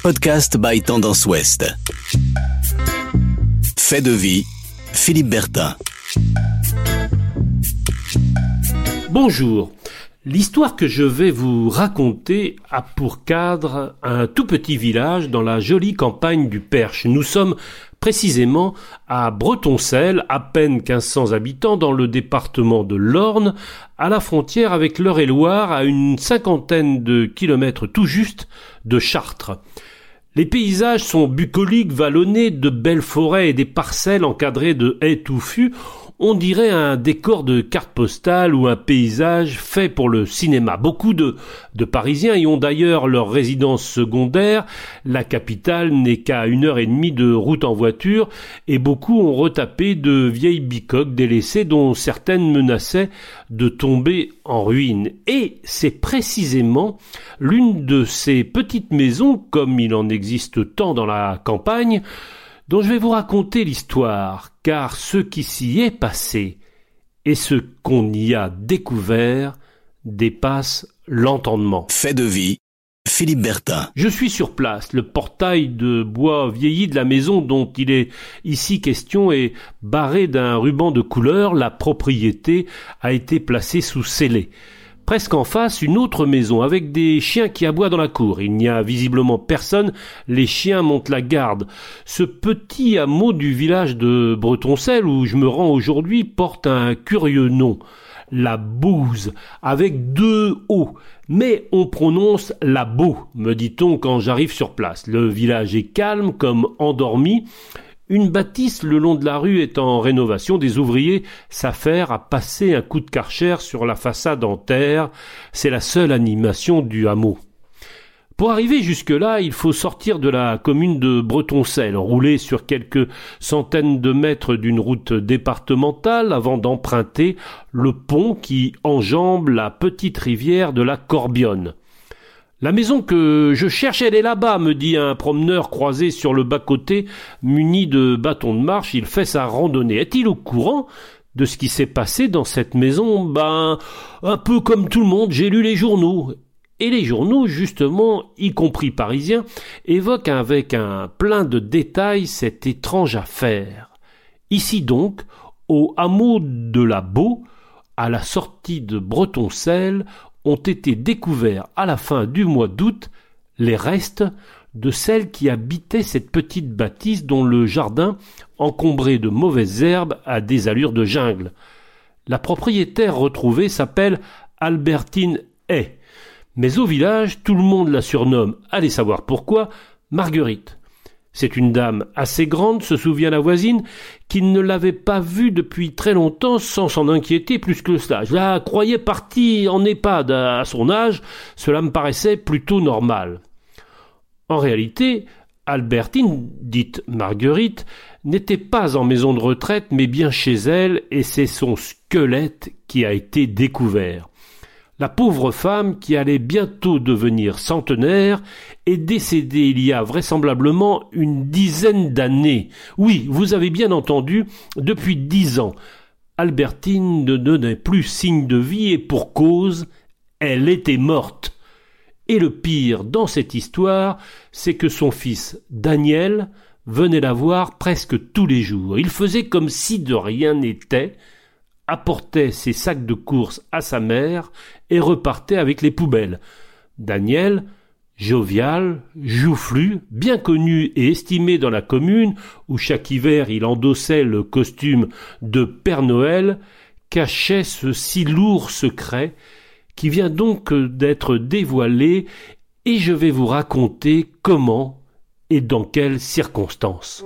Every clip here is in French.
Podcast by Tendance Ouest. Fait de vie, Philippe Bertin. Bonjour. L'histoire que je vais vous raconter a pour cadre un tout petit village dans la jolie campagne du Perche. Nous sommes précisément à Bretoncelles, à peine 1500 habitants dans le département de l'Orne, à la frontière avec l'Eure-et-Loir, à une 50aine de kilomètres tout juste de Chartres. Les paysages sont bucoliques, vallonnés, de belles forêts et des parcelles encadrées de haies touffues. On dirait un décor de carte postale ou un paysage fait pour le cinéma. Beaucoup de Parisiens y ont d'ailleurs leur résidence secondaire. La capitale n'est qu'à 1h30 de route en voiture et beaucoup ont retapé de vieilles bicoques délaissées dont certaines menaçaient de tomber en ruine. Et c'est précisément l'une de ces petites maisons, comme il en existe tant dans la campagne, dont je vais vous raconter l'histoire, car ce qui s'y est passé et ce qu'on y a découvert dépasse l'entendement. Fait de vie, Philippe Bertin. Je suis sur place. Le portail de bois vieilli de la maison dont il est ici question est barré d'un ruban de couleur. La propriété a été placée sous scellé. Presque en face, une autre maison avec des chiens qui aboient dans la cour. Il n'y a visiblement personne, les chiens montent la garde. Ce petit hameau du village de Bretoncelles où je me rends aujourd'hui porte un curieux nom, la Bouze, avec 2 O. Mais on prononce la Beau, me dit-on quand j'arrive sur place. Le village est calme, comme endormi. Une bâtisse le long de la rue est en rénovation. Des ouvriers s'affairent à passer un coup de karcher sur la façade en terre. C'est la seule animation du hameau. Pour arriver jusque-là, il faut sortir de la commune de Bretoncelles, rouler sur quelques centaines de mètres d'une route départementale avant d'emprunter le pont qui enjambe la petite rivière de la Corbionne. La maison que je cherche, elle est là-bas, me dit un promeneur croisé sur le bas-côté, muni de bâton de marche. Il fait sa randonnée. Est-il au courant de ce qui s'est passé dans cette maison? Un peu comme tout le monde, j'ai lu les journaux. Et les journaux, justement, y compris parisiens, évoquent avec un plein de détails cette étrange affaire. Ici donc, au hameau de la Beau, à la sortie de Bretoncelles, ont été découverts à la fin du mois d'août les restes de celle qui habitait cette petite bâtisse dont le jardin, encombré de mauvaises herbes, a des allures de jungle. La propriétaire retrouvée s'appelle Albertine Hay, mais au village, tout le monde la surnomme, allez savoir pourquoi, Marguerite. C'est une dame assez grande, se souvient la voisine, qui ne l'avait pas vue depuis très longtemps sans s'en inquiéter plus que cela. Je la croyais partie en EHPAD à son âge, cela me paraissait plutôt normal. En réalité, Albertine, dite Marguerite, n'était pas en maison de retraite mais bien chez elle et c'est son squelette qui a été découvert. La pauvre femme, qui allait bientôt devenir centenaire, est décédée il y a vraisemblablement une dizaine d'années. Oui, vous avez bien entendu, depuis 10 ans. Albertine ne donnait plus signe de vie et pour cause, elle était morte. Et le pire dans cette histoire, c'est que son fils Daniel venait la voir presque tous les jours. Il faisait comme si de rien n'était, apportait ses sacs de courses à sa mère et repartait avec les poubelles. Daniel, jovial, joufflu, bien connu et estimé dans la commune, où chaque hiver il endossait le costume de Père Noël, cachait ce si lourd secret qui vient donc d'être dévoilé et je vais vous raconter comment et dans quelles circonstances.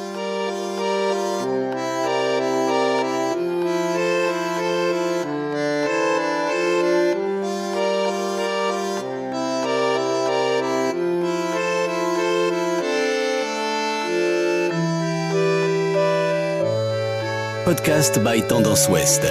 Podcast by Tendance Ouest.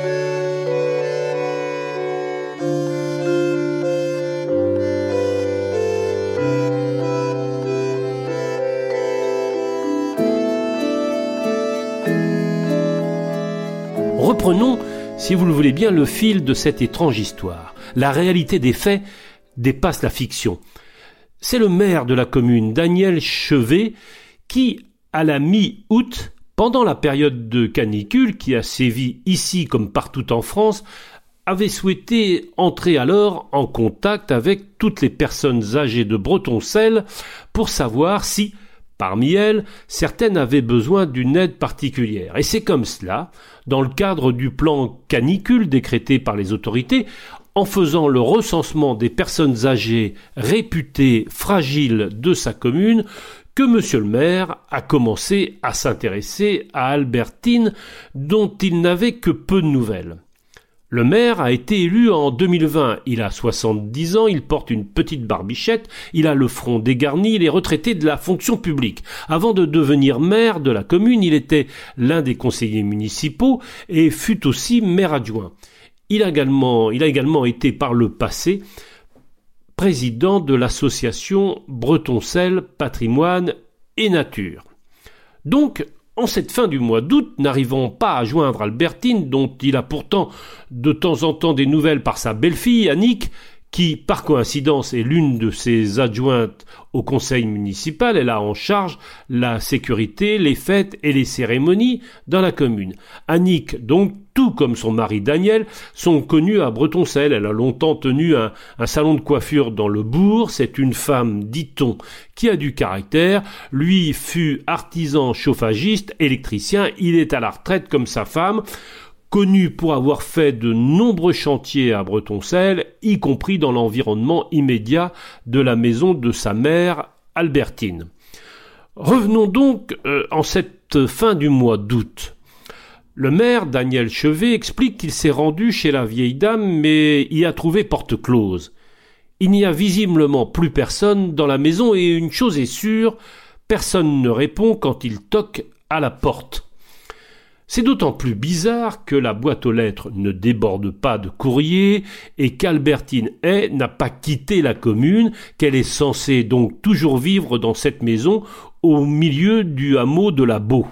Reprenons, si vous le voulez bien, le fil de cette étrange histoire. La réalité des faits dépasse la fiction. C'est le maire de la commune, Daniel Chevet, qui, à la mi-août, pendant la période de canicule qui a sévi ici comme partout en France, avait souhaité entrer alors en contact avec toutes les personnes âgées de Bretoncelles pour savoir si, parmi elles, certaines avaient besoin d'une aide particulière. Et c'est comme cela, dans le cadre du plan canicule décrété par les autorités, en faisant le recensement des personnes âgées réputées fragiles de sa commune, que monsieur le maire a commencé à s'intéresser à Albertine, dont il n'avait que peu de nouvelles. Le maire a été élu en 2020, il a 70 ans, il porte une petite barbichette, il a le front dégarni, il est retraité de la fonction publique. Avant de devenir maire de la commune, il était l'un des conseillers municipaux et fut aussi maire adjoint. Il a également été par le passé président de l'association Bretoncelles Patrimoine et Nature. Donc, en cette fin du mois d'août, n'arrivant pas à joindre Albertine, dont il a pourtant de temps en temps des nouvelles par sa belle-fille, Annick, qui, par coïncidence, est l'une de ses adjointes au conseil municipal, elle a en charge la sécurité, les fêtes et les cérémonies dans la commune. Annick, donc, tout comme son mari Daniel, sont connus à Bretoncelles. Elle a longtemps tenu un salon de coiffure dans le bourg. C'est une femme, dit-on, qui a du caractère. Lui fut artisan chauffagiste, électricien. Il est à la retraite comme sa femme, connu pour avoir fait de nombreux chantiers à Bretoncelles, y compris dans l'environnement immédiat de la maison de sa mère, Albertine. Revenons donc en cette fin du mois d'août. Le maire, Daniel Chevet, explique qu'il s'est rendu chez la vieille dame, mais y a trouvé porte close. Il n'y a visiblement plus personne dans la maison et une chose est sûre, personne ne répond quand il toque à la porte. C'est d'autant plus bizarre que la boîte aux lettres ne déborde pas de courrier et qu'Albertine n'a pas quitté la commune, qu'elle est censée donc toujours vivre dans cette maison au milieu du hameau de la Baux.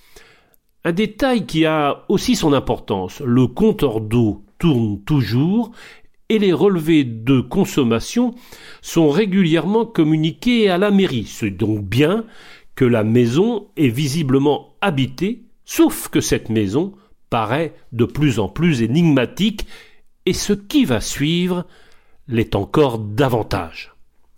Un détail qui a aussi son importance, le compteur d'eau tourne toujours et les relevés de consommation sont régulièrement communiqués à la mairie. C'est donc bien que la maison est visiblement habitée, sauf que cette maison paraît de plus en plus énigmatique et ce qui va suivre l'est encore davantage.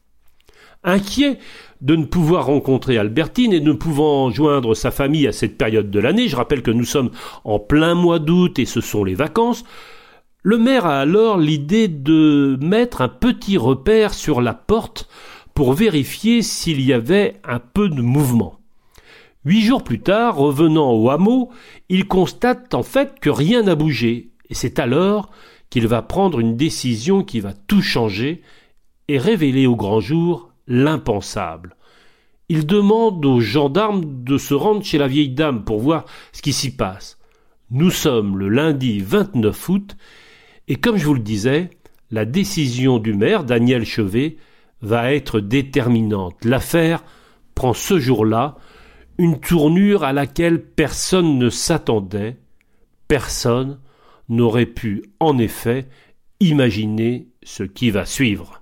Inquiet de ne pouvoir rencontrer Albertine et ne pouvant joindre sa famille à cette période de l'année, je rappelle que nous sommes en plein mois d'août et ce sont les vacances, le maire a alors l'idée de mettre un petit repère sur la porte pour vérifier s'il y avait un peu de mouvement. 8 jours plus tard, revenant au hameau, il constate en fait que rien n'a bougé et c'est alors qu'il va prendre une décision qui va tout changer et révéler au grand jour l'impensable. Il demande aux gendarmes de se rendre chez la vieille dame pour voir ce qui s'y passe. Nous sommes le lundi 29 août et comme je vous le disais, la décision du maire, Daniel Chevet, va être déterminante. L'affaire prend ce jour-là une tournure à laquelle personne ne s'attendait. Personne n'aurait pu, en effet, imaginer ce qui va suivre.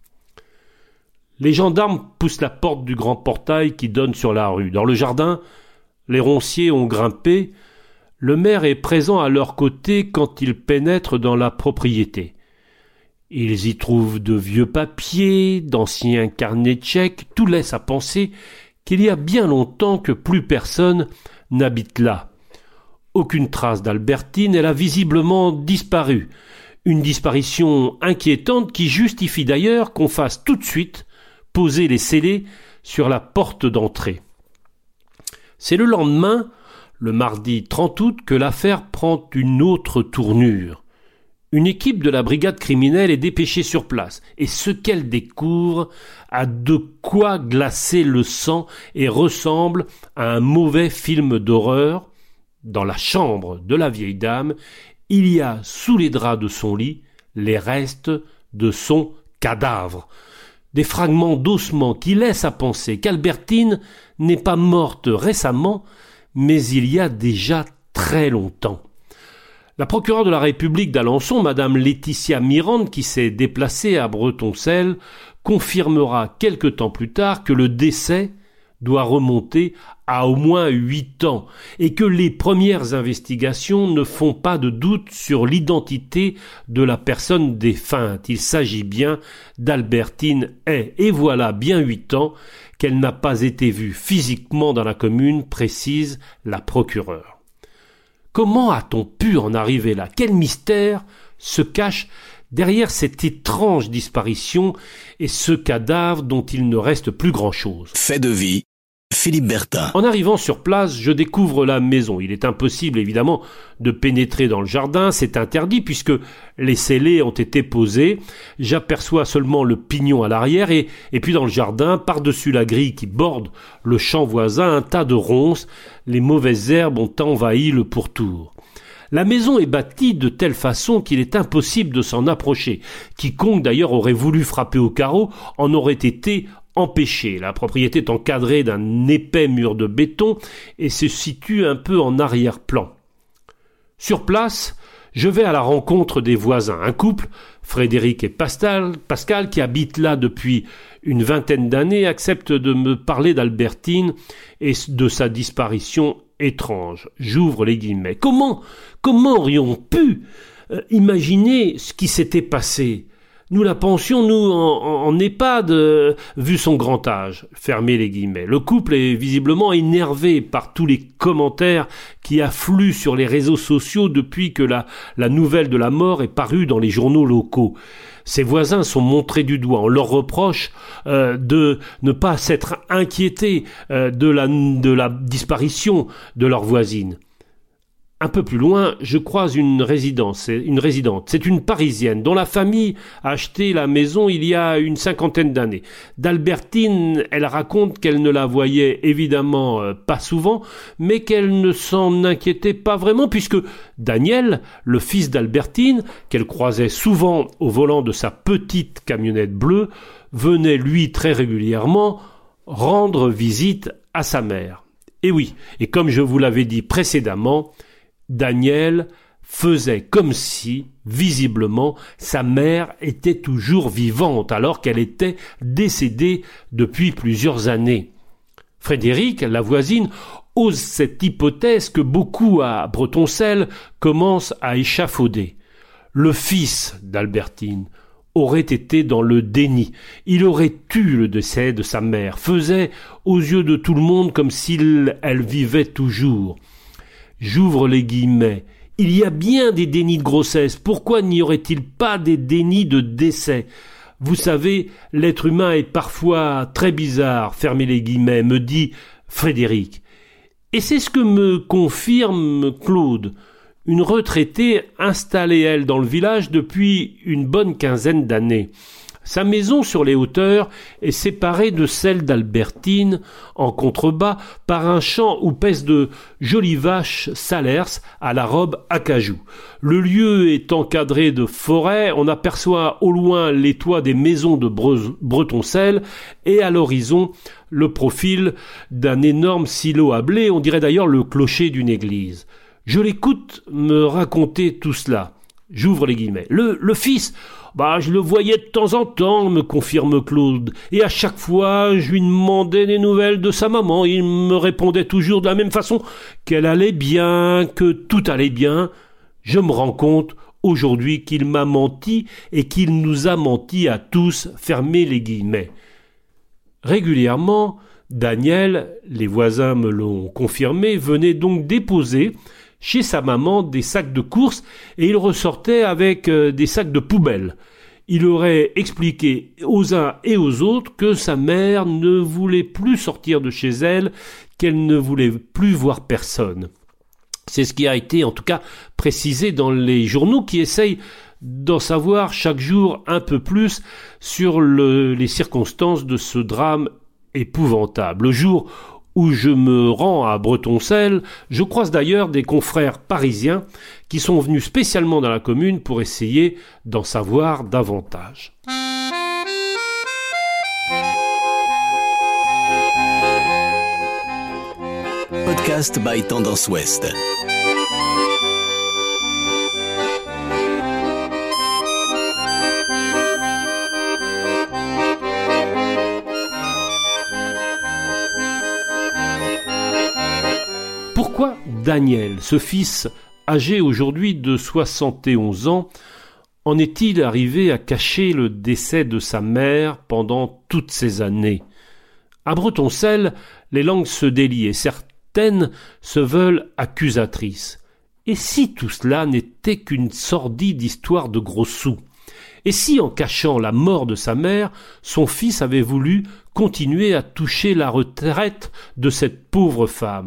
Les gendarmes poussent la porte du grand portail qui donne sur la rue. Dans le jardin, les ronciers ont grimpé. Le maire est présent à leur côté quand ils pénètrent dans la propriété. Ils y trouvent de vieux papiers, d'anciens carnets de chèques. Tout laisse à penser qu'il y a bien longtemps que plus personne n'habite là. Aucune trace d'Albertine, elle a visiblement disparu. Une disparition inquiétante qui justifie d'ailleurs qu'on fasse tout de suite poser les scellés sur la porte d'entrée. C'est le lendemain, le mardi 30 août, que l'affaire prend une autre tournure. Une équipe de la brigade criminelle est dépêchée sur place, et ce qu'elle découvre a de quoi glacer le sang et ressemble à un mauvais film d'horreur. Dans la chambre de la vieille dame, il y a sous les draps de son lit les restes de son cadavre. Des fragments d'ossements qui laissent à penser qu'Albertine n'est pas morte récemment, mais il y a déjà très longtemps. La procureure de la République d'Alençon, madame Laetitia Mirande, qui s'est déplacée à Bretoncelles confirmera quelque temps plus tard que le décès doit remonter à au moins 8 ans et que les premières investigations ne font pas de doute sur l'identité de la personne défunte. Il s'agit bien d'Albertine Hay. Et voilà bien 8 ans qu'elle n'a pas été vue physiquement dans la commune, précise la procureure. Comment a-t-on pu en arriver là? Quel mystère se cache derrière cette étrange disparition et ce cadavre dont il ne reste plus grand-chose? Fait de vie, Philippe Bertin. En arrivant sur place, je découvre la maison. Il est impossible, évidemment, de pénétrer dans le jardin. C'est interdit puisque les scellés ont été posés. J'aperçois seulement le pignon à l'arrière et puis dans le jardin, par-dessus la grille qui borde le champ voisin, un tas de ronces. Les mauvaises herbes ont envahi le pourtour. La maison est bâtie de telle façon qu'il est impossible de s'en approcher. Quiconque d'ailleurs aurait voulu frapper au carreau en aurait été empêché. La propriété est encadrée d'un épais mur de béton et se situe un peu en arrière-plan. Sur place, je vais à la rencontre des voisins. Un couple, Frédéric et Pascal, qui habitent là depuis une vingtaine d'années, acceptent de me parler d'Albertine et de sa disparition étrange. J'ouvre les guillemets. Comment aurions pu imaginer ce qui s'était passé? Nous la pensions, nous, en EHPAD, vu son grand âge. Fermez les guillemets. Le couple est visiblement énervé par tous les commentaires qui affluent sur les réseaux sociaux depuis que la nouvelle de la mort est parue dans les journaux locaux. Ses voisins sont montrés du doigt. On leur reproche de ne pas s'être inquiétés de la disparition de leur voisine. Un peu plus loin, je croise une résidente. C'est une Parisienne dont la famille a acheté la maison il y a une 50aine d'années. D'Albertine, elle raconte qu'elle ne la voyait évidemment pas souvent, mais qu'elle ne s'en inquiétait pas vraiment puisque Daniel, le fils d'Albertine, qu'elle croisait souvent au volant de sa petite camionnette bleue, venait lui très régulièrement rendre visite à sa mère. Et oui, et comme je vous l'avais dit précédemment, Daniel faisait comme si, visiblement, sa mère était toujours vivante alors qu'elle était décédée depuis plusieurs années. Frédéric, la voisine, ose cette hypothèse que beaucoup à Bretoncelles commencent à échafauder. Le fils d'Albertine aurait été dans le déni. Il aurait eu le décès de sa mère, faisait aux yeux de tout le monde comme s'elle vivait toujours. J'ouvre les guillemets. Il y a bien des dénis de grossesse. Pourquoi n'y aurait-il pas des dénis de décès? Vous savez, l'être humain est parfois très bizarre, fermez les guillemets, me dit Frédéric. Et c'est ce que me confirme Claude, une retraitée installée, elle, dans le village depuis une bonne quinzaine d'années. Sa maison sur les hauteurs est séparée de celle d'Albertine, en contrebas, par un champ où pèsent de jolies vaches salers à la robe acajou. Le lieu est encadré de forêts, on aperçoit au loin les toits des maisons de Bretoncelles et à l'horizon le profil d'un énorme silo à blé, on dirait d'ailleurs le clocher d'une église. Je l'écoute me raconter tout cela. J'ouvre les guillemets. Le fils, je le voyais de temps en temps, me confirme Claude, et à chaque fois, je lui demandais des nouvelles de sa maman. Il me répondait toujours de la même façon, qu'elle allait bien, que tout allait bien. Je me rends compte aujourd'hui qu'il m'a menti et qu'il nous a menti à tous, fermez les guillemets. Régulièrement, Daniel, les voisins me l'ont confirmé, venait donc déposer chez sa maman des sacs de courses et il ressortait avec des sacs de poubelle. Il aurait expliqué aux uns et aux autres que sa mère ne voulait plus sortir de chez elle, qu'elle ne voulait plus voir personne. C'est ce qui a été en tout cas précisé dans les journaux qui essayent d'en savoir chaque jour un peu plus sur les circonstances de ce drame épouvantable. Le jour où je me rends à Bretoncelles, je croise d'ailleurs des confrères parisiens qui sont venus spécialement dans la commune pour essayer d'en savoir davantage. Podcast by Tendance Ouest. Daniel, ce fils âgé aujourd'hui de 71 ans, en est-il arrivé à cacher le décès de sa mère pendant toutes ces années? À Bretoncelle, les langues se délient et certaines se veulent accusatrices. Et si tout cela n'était qu'une sordide histoire de gros sous? Et si, en cachant la mort de sa mère, son fils avait voulu continuer à toucher la retraite de cette pauvre femme?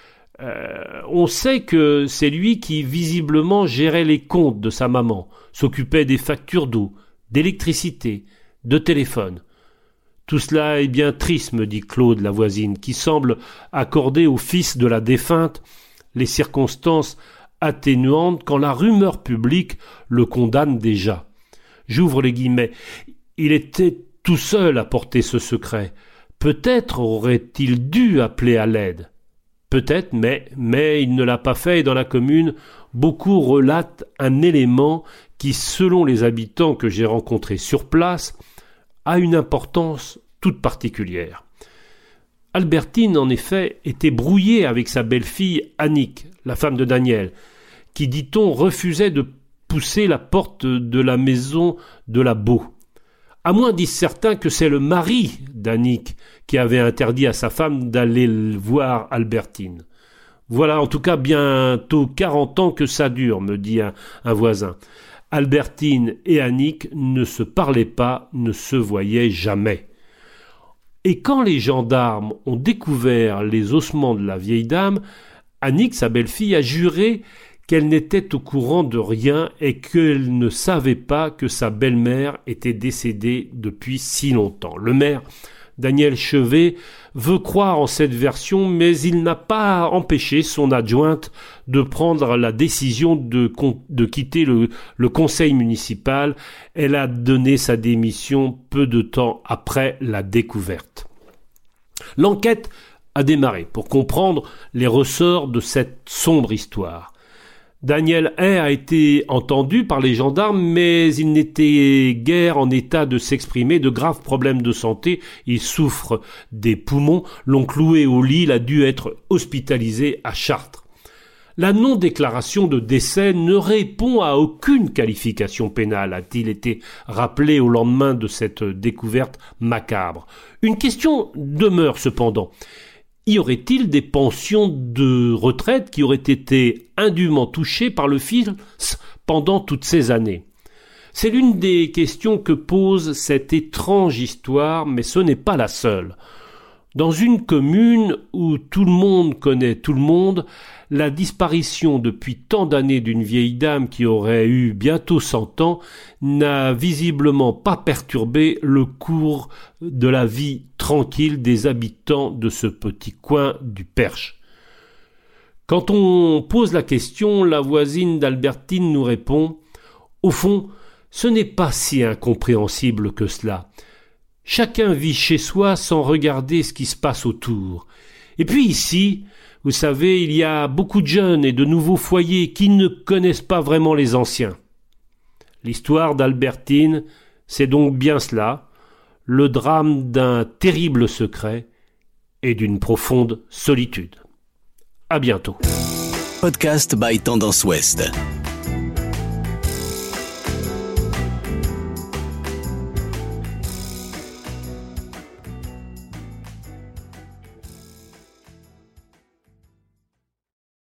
On sait que c'est lui qui visiblement gérait les comptes de sa maman, s'occupait des factures d'eau, d'électricité, de téléphone. Tout cela est bien triste, me dit Claude, la voisine, qui semble accorder au fils de la défunte les circonstances atténuantes quand la rumeur publique le condamne déjà. J'ouvre les guillemets. Il était tout seul à porter ce secret. Peut-être aurait-il dû appeler à l'aide. Peut-être, mais il ne l'a pas fait et dans la commune, beaucoup relatent un élément qui, selon les habitants que j'ai rencontrés sur place, a une importance toute particulière. Albertine, en effet, était brouillée avec sa belle-fille Annick, la femme de Daniel, qui, dit-on, refusait de pousser la porte de la maison de la Beau. À moins, disent certains, que c'est le mari d'Annick qui avait interdit à sa femme d'aller voir Albertine. Voilà en tout cas bientôt 40 ans que ça dure, me dit un voisin. Albertine et Annick ne se parlaient pas, ne se voyaient jamais. Et quand les gendarmes ont découvert les ossements de la vieille dame, Annick, sa belle-fille, a juré qu'elle n'était au courant de rien et qu'elle ne savait pas que sa belle-mère était décédée depuis si longtemps. Le maire, Daniel Chevet, veut croire en cette version, mais il n'a pas empêché son adjointe de prendre la décision de quitter le conseil municipal. Elle a donné sa démission peu de temps après la découverte. L'enquête a démarré pour comprendre les ressorts de cette sombre histoire. Daniel Hay a été entendu par les gendarmes, mais il n'était guère en état de s'exprimer. De graves problèmes de santé, il souffre des poumons, l'ont cloué au lit, il a dû être hospitalisé à Chartres. La non-déclaration de décès ne répond à aucune qualification pénale, a-t-il été rappelé au lendemain de cette découverte macabre. Une question demeure cependant. Y aurait-il des pensions de retraite qui auraient été indûment touchées par le fils pendant toutes ces années? C'est l'une des questions que pose cette étrange histoire, mais ce n'est pas la seule. Dans une commune où tout le monde connaît tout le monde, la disparition depuis tant d'années d'une vieille dame qui aurait eu bientôt 100 ans n'a visiblement pas perturbé le cours de la vie tranquille des habitants de ce petit coin du Perche. Quand on pose la question, la voisine d'Albertine nous répond « Au fond, ce n'est pas si incompréhensible que cela. Chacun vit chez soi sans regarder ce qui se passe autour. Et puis ici, vous savez, il y a beaucoup de jeunes et de nouveaux foyers qui ne connaissent pas vraiment les anciens. » L'histoire d'Albertine, c'est donc bien cela, le drame d'un terrible secret et d'une profonde solitude. À bientôt. Podcast by Tendance Ouest.